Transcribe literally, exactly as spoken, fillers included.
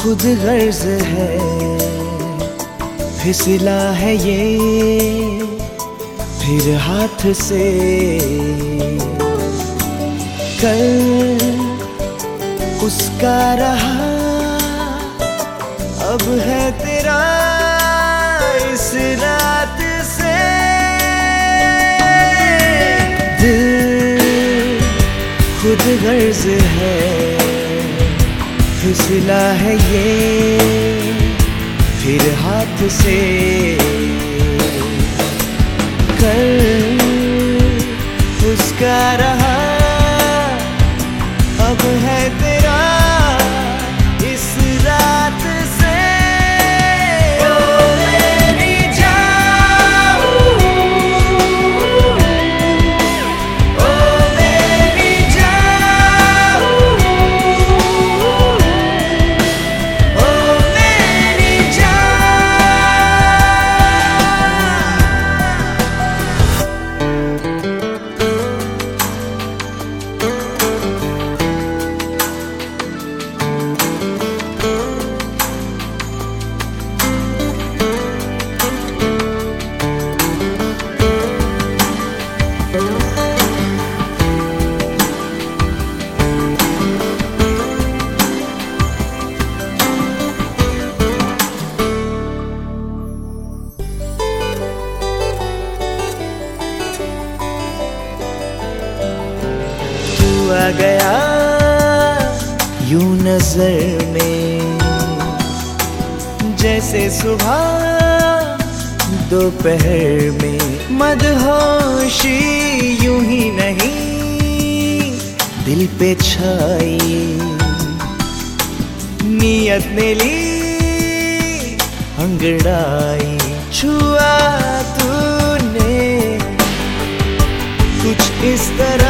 खुद गर्ज है, फिसला है ये फिर हाथ से। कल उसका रहा, अब है तेरा इस रात से। दिल खुद गर्ज है, फिसला है ये फिर हाथ से। कल उसका रहा, अब है तेरा इस रात से। ओ मेरी जान, ओ मेरी जान, ओ मेरी जान। आ गया यूं नजर में, जैसे सुबह दोपहर में। मदहोशी यूं ही नहीं दिल पे छाई, नीयत ने ली अंगड़ाई। छुआ तूने कुछ इस तरह